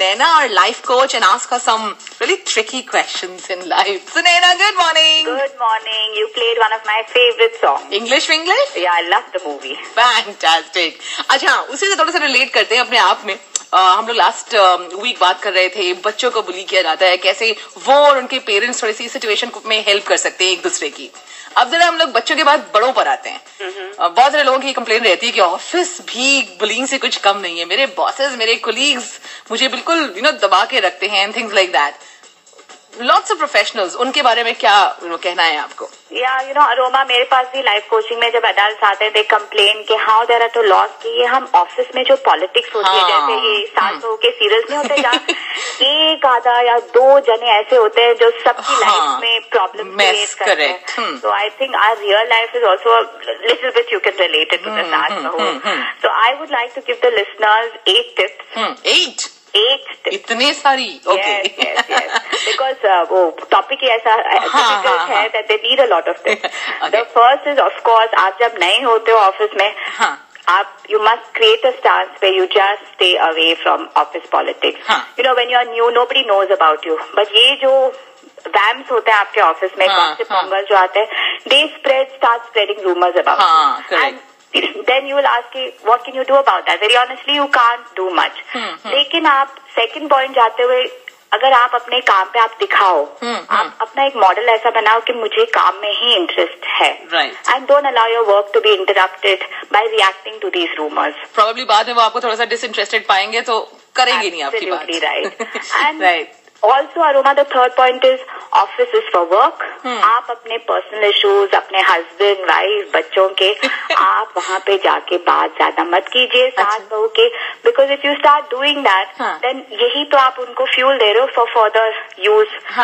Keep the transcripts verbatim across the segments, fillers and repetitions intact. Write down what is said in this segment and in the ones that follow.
Sunaina, our life coach, and ask her some really tricky questions in life. Sunaina, good morning. Good morning. You played one of my favorite songs. English English? Yeah, I love the movie. Fantastic. अच्छा, उसी से थोड़ा सा relate करते हैं अपने आप में. Uh, हम लोग लास्ट वीक uh, बात कर रहे थे बच्चों को बुली किया जाता है, कैसे वो और उनके पेरेंट्स थोड़ी सी सिचुएशन में हेल्प कर सकते हैं एक दूसरे की. अब जरा हम लोग बच्चों के बाद बड़ों पर आते हैं. uh, बहुत सारे लोगों की कंप्लेन रहती है कि ऑफिस भी बुलिंग से कुछ कम नहीं है. मेरे बॉसेस, मेरे कोलीग्स मुझे बिल्कुल यू नो दबा के रखते हैं and things like that. Lots of professionals, उनके बारे में क्या you know, कहना है आपको? या यू नो अरोमा, मेरे पास भी लाइफ कोचिंग में जब अडल्ट आते हैं दे कंप्लेन कि how there are to loss कि ये हम ऑफिस में जो पॉलिटिक्स होती है, जैसे ये सास बहू के सीरियल्स नहीं होते जहाँ एक आधा या दो जने ऐसे होते हैं जो सबकी लाइफ में प्रॉब्लम क्रिएट करते हैं. So I think our real life is also little bit you can relate it to the saas bahu. So I would like to give the listeners eight tips. Eight eight इतने सारी? Okay, because वो topic ही ऐसा difficult है that they need a lot of tips. The first is of course, आप जब नए होते हो ऑफिस में, आप you must create a stance way you just stay away from office politics. You know when you are new nobody knows about you, but ये जो वैम्स होते हैं आपके ऑफिस में, गॉसिप मॉन्गर्स जो आते हैं, they spread start spreading rumours about you. Then you will ask, what can you do about that? Very honestly, you can't do much. लेकिन आप second point जाते हुए, अगर आप अपने काम पे आप दिखाओ, आप अपना एक मॉडल ऐसा बनाओ कि मुझे काम में ही इंटरेस्ट है. Right. And don't allow your work to be interrupted by reacting to these rumors. Probably बाद में वो आपको थोड़ा सा disinterested पाएंगे तो करेंगे नहीं आपकी बात. Absolutely right. And right. Also, Aroma, the third point is office is for work. Hmm. आप अपने पर्सनल इश्यूज, अपने हस्बैंड, वाइफ, बच्चों के आप वहाँ पे जाके बात ज्यादा मत कीजिए सास बहू के, because if you start doing that then यही तो आप उनको फ्यूल दे रहे हो for further use.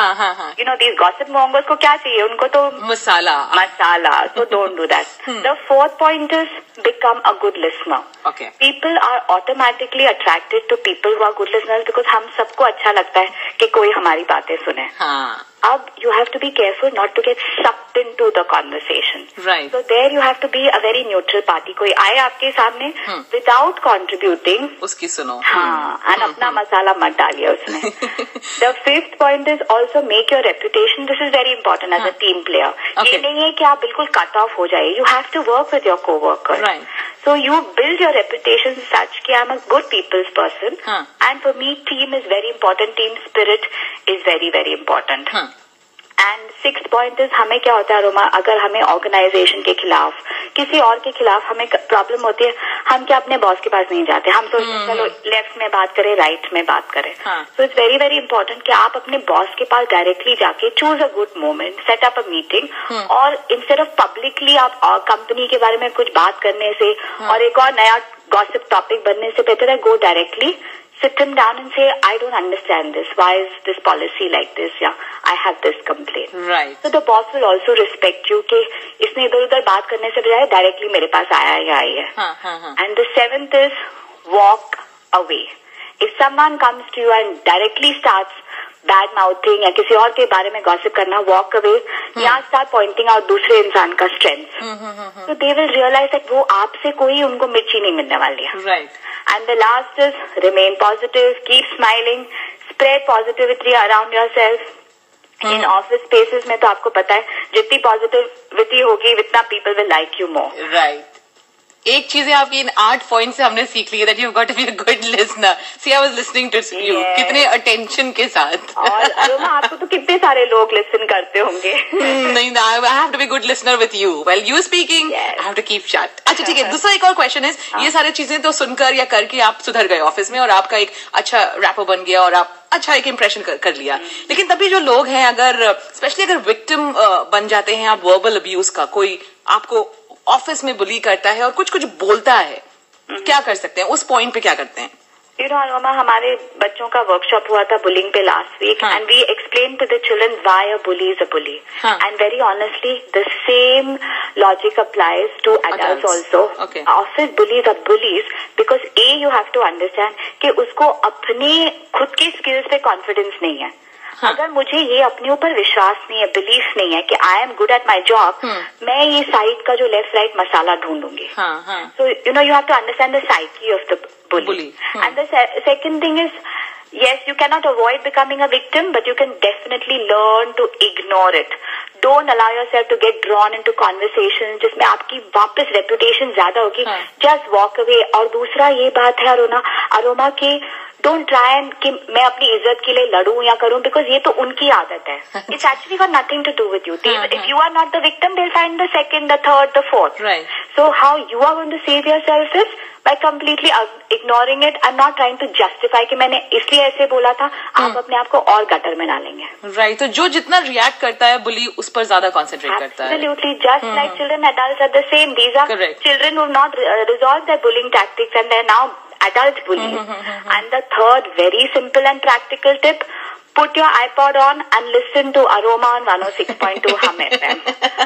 You know these gossip mongers को क्या चाहिए, उनको तो मसाला मसाला. So don't do that. The fourth point is become a good listener. Okay. People are automatically attracted to people who are good listeners because हम सबको अच्छा लगता है कि कोई हमारी बातें सुने. हाँ. अब you have to be careful not to get sucked into the conversation. Right. So there you have to be a very neutral party. कोई आए आपके सामने hmm. without contributing, उसकी सुनो. हाँ, and hmm. अपना मसाला मत डालिए उसमें. The fifth point is also make your reputation. This is very important as हाँ. a team player. Okay. ये नहीं है कि आप बिल्कुल cut off हो जाए. You have to work with your co-workers. Right. So you build your reputation such कि I'm a good people's person. हाँ. And for me, team is very important. Team spirit is very very important. हाँ. And sixth point is, हमें क्या होता है रोमा, अगर हमें organisation के खिलाफ, किसी और के खिलाफ हमें प्रॉब्लम होती है, हम क्या अपने बॉस के पास नहीं जाते. हम सोचते हैं चलो लेफ्ट में बात करें, राइट में बात करें. So it's very very important कि आप अपने बॉस के पास डायरेक्टली जाके choose a good moment, set up a meeting, और इंस्टेड ऑफ पब्लिकली आप कंपनी के बारे में कुछ बात करने से और एक और नया गॉसिप टॉपिक बनने से बेहतर है go directly, sit him down and say, I don't understand this. Why is this policy like this? Yeah, I have this complaint. Right. So the boss will also respect you कि इसने इधर उधर बात करने से बजाय डायरेक्टली मेरे पास आया या आई है. हाँ, हाँ, हाँ. And the seventh is walk away. If someone comes to you and directly starts bad mouthing या किसी और के बारे में गॉसिप करना, वॉक अवे, या स्टार्ट पॉइंटिंग आउट दूसरे इंसान का स्ट्रेंथ. तो दे विल रियलाइज दैट वो आपसे कोई उनको मिर्ची नहीं मिलने वाली है. Right. And the last is remain positive, keep smiling, spread positivity around your self. In office spaces में तो आपको पता है जितनी पॉजिटिविटी होगी उतना people will like you more. Right. एक चीज है आपकी इन आठ पॉइंट से हमने सीख ली that you got to be a good listener. See I was listening to you कितने अटेंशन के साथ. और अरुमा, आपको तो कितने सारे लोग लिसन करते होंगे. नहीं, I have to be good listener with you while you speaking. I have to keep shut. अच्छा ठीक है, दूसरा एक और क्वेश्चन इज, ये सारी चीजें तो सुनकर या करके आप सुधर गए ऑफिस में और आपका एक अच्छा रैपर बन गया और आप अच्छा एक इम्प्रेशन कर, कर लिया. लेकिन तभी जो लोग हैं, अगर स्पेशली अगर विक्टिम बन जाते हैं आप वर्बल अब्यूज का, कोई आपको ऑफिस में बुली करता है और कुछ कुछ बोलता है, क्या कर सकते हैं उस पॉइंट पे? क्या करते हैं? यू नो अरोमा, हमारे बच्चों का वर्कशॉप हुआ था बुलिंग पे last week, and we explain to the children why a bully is a bully. And very honestly the same logic applies to adults also. Office bullies are bullies because a you have to understand कि उसको अपने खुद के skills पे confidence नहीं है. हाँ. अगर मुझे ये अपने ऊपर विश्वास नहीं है, बिलीफ नहीं है कि I am good at my job, मैं ये साइड का जो लेफ्ट राइट मसाला ढूंढूंगी. So you know you have to understand the psyche of the bully. And the se- second thing is, Yes, you cannot avoid becoming a victim, but you can definitely learn to ignore it. Don't allow yourself to get drawn into conversations जिसमें आपकी वापस reputation ज्यादा होगी. हाँ. Just walk away. और दूसरा ये बात है अरोमा अरोमा की don't try and कि मैं अपनी इज्जत के लिए लड़ूं या करूं, because ये तो उनकी आदत है. It's actually got nothing to do with you. They, if you are not the victim, they'll find the second, the third, the fourth. Right. So how you are going to save yourself is by completely ignoring it and not trying to justify कि मैंने इसलिए ऐसे बोला था. आप अपने आप को और गटर में डालेंगे. Right. तो जो जितना रिएक्ट करता है बुली उस पर ज्यादा कॉन्सेंट्रेट करता है. Absolutely. Just hmm. like children, adults are the same. These are Correct. children who have not uh, resolved their bullying tactics and they're now adult bullies. Mm-hmm. And the third very simple and practical tip, put your iPod on and listen to Aroma on one oh six point two Hum F M.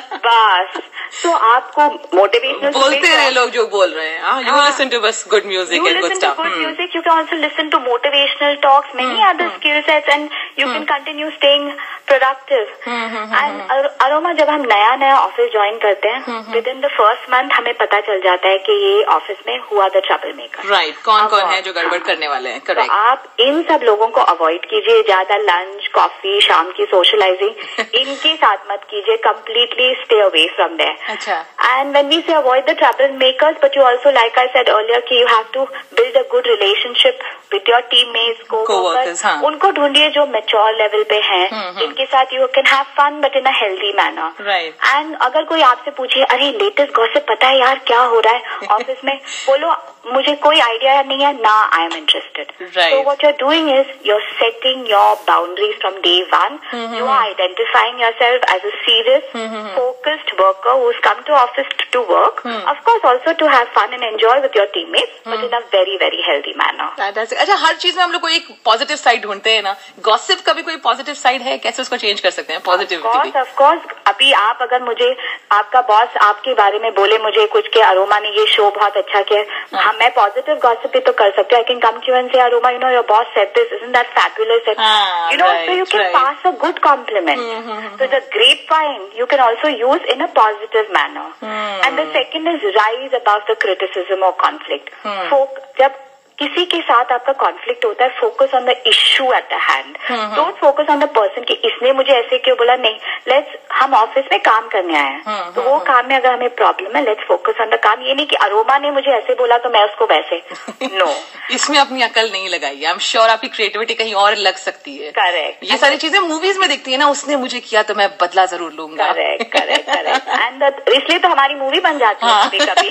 बस. So आपको motivational बोलते रहे लोग जो बोल रहे हैं. हाँ, you will listen to बस good music and good stuff. You listen to good hmm. music. You can also listen to motivational talks, many hmm. other hmm. skill sets, and you hmm. can continue staying productive. Hmm. Hmm. And Ar- Aroma जब हम नया नया office join करते हैं, hmm. within the first month हमें पता चल जाता है कि ये ऑफिस में हुआ द ट्रबल मेकर. Right. कौन कौन है जो गड़बड़ करने वाले हैं. Correct. तो आप इन सब लोगों को अवॉइड कीजिए. ज्यादा लंच, कॉफी, शाम की सोशलाइजिंग इनके साथ मत कीजिए. Completely stay away from there. अच्छा. And when we say avoid the troublemakers, but you also, like I said earlier, कि you have to build a good relationship with your teammates, co-workers. हाँ. उनको ढूंढिए जो mature level पे हैं, जिनके साथ you can have fun but in a healthy manner. Right. And अगर कोई आपसे पूछे अरे latest gossip पता है यार क्या हो रहा है ऑफिस में, बोलो मुझे कोई आइडिया नहीं है ना. I am interested. Right. So what you're doing is you're setting your boundaries from day one. Mm-hmm. You are identifying yourself as a serious, mm-hmm. focused worker who's come to office to work. Hmm. Of course, also to have fun and enjoy with your teammates, hmm. but in a very, very healthy manner. Fantastic. अच्छा, हर चीज में हम लोग को एक positive side ढूंढते हैं ना. गॉसिप का भी कोई पॉजिटिव साइड है? कैसे उसको चेंज कर सकते हैं पॉजिटिविटी? Of course. अभी आप अगर मुझे आपका बॉस आपके बारे में बोले मुझे कुछ के अरोमा ने ये शो बहुत अच्छा किया, हाँ. मैं पॉजिटिव गॉसिप भी तो कर सकती हूँ. I can come to you and say Aroma, you know your boss said this, isn't that fabulous, you know, so you can pass a good compliment. So the grapevine you can also use in a positive manner. Hmm. And the second is rise above the criticism or conflict. Hmm. Folk, जब किसी के साथ आपका conflict होता है, focus on the issue at the hand. Don't focus on the person कि इसने मुझे ऐसे क्यों बोला. नहीं, लेट्स हम ऑफिस में काम करने आए हैं, hmm. तो वो hmm. काम में अगर हमें प्रॉब्लम है, लेट्स फोकस ऑन द काम. ये नहीं कि अरोमा ने मुझे ऐसे बोला तो मैं उसको वैसे. No no. इसमें अपनी अकल नहीं लगाई. आई एम श्योर आपकी क्रिएटिविटी कहीं और लग सकती है. करेक्ट. ये सारी चीजें मूवीज में दिखती है ना, उसने मुझे किया तो मैं बदला जरूर लूंगा. Correct correct correct. एंड इसलिए तो हमारी मूवी बन जाती है कभी कभी.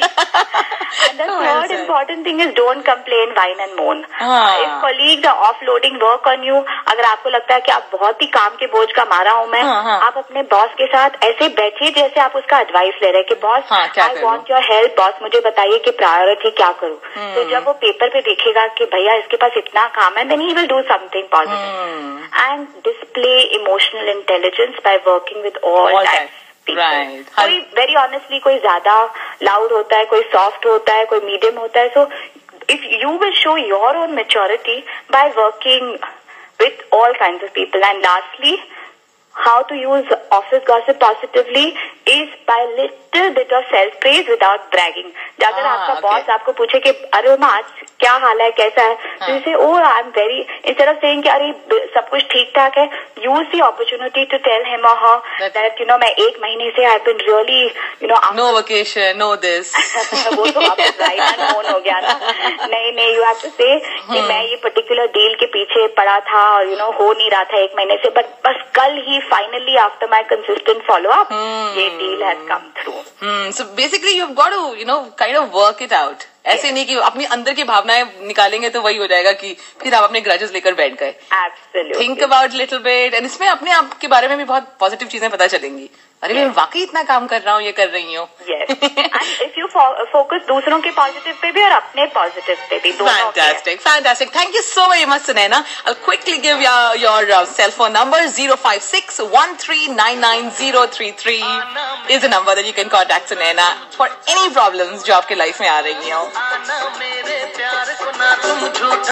And the third important thing is don't complain, whine and moan. If colleagues are offloading work on you, अगर आपको लगता है कि आप बहुत ही काम के बोझ का मारा हूं मैं, हाँ, हाँ. आप अपने बॉस के साथ ऐसे बैठिए जैसे आप उसका एडवाइस ले रहे हैं कि boss I want your help, boss मुझे बताइए कि प्रायोरिटी क्या करूं. hmm. तो जब वो पेपर पे देखेगा कि भैया इसके पास इतना काम है, then he will do something positive. And display emotional intelligence by working with all types. Right. कोई वेरी ऑनेस्टली कोई ज्यादा लाउड होता है, कोई सॉफ्ट होता है, कोई मीडियम होता है. So if you will show your own maturity by working with all kinds of people. And lastly, how to use office gossip positively is by little bit of self praise without bragging. अगर ah, आपका boss okay. आपको पूछे कि अरे माँ आज क्या हाल है, कैसा है, तो you say, oh I'm very, instead of saying कि अरे सब कुछ ठीक ठाक है, use the opportunity to tell him or her that, that you know मैं एक महीने से I've been really you know no vacation, no this. वो तो आप right and known हो गया ना. नहीं नहीं, you have to say कि मैं ये particular deal के पीछे पड़ा था और you know हो नहीं रहा था एक महीने से, but बस कल ही finally after my consistent follow up ये deal has come through. Hmm. So basically you've got to you know kind of work it out. ऐसे नहीं कि अपनी अंदर की भावनाएं निकालेंगे तो वही हो जाएगा कि फिर आप अपने ग्रजेस लेकर बैठ गए. Absolutely. Think about little bit, and इसमें अपने आप के बारे में भी बहुत पॉजिटिव चीजें पता चलेंगी. अरे मैं वाकई इतना काम कर रहा हूँ, ये कर रही हूँ. Yes. And if you focus दूसरों के पॉजिटिव पे भी और अपने पॉजिटिव पे भी. Fantastic, fantastic. Thank you so very much, Sunaina. I'll quickly give you your uh, cell phone number. zero five six one three nine nine zero three three is the number that you can contact Sunaina for any problems जो आपके life में आ रही हो.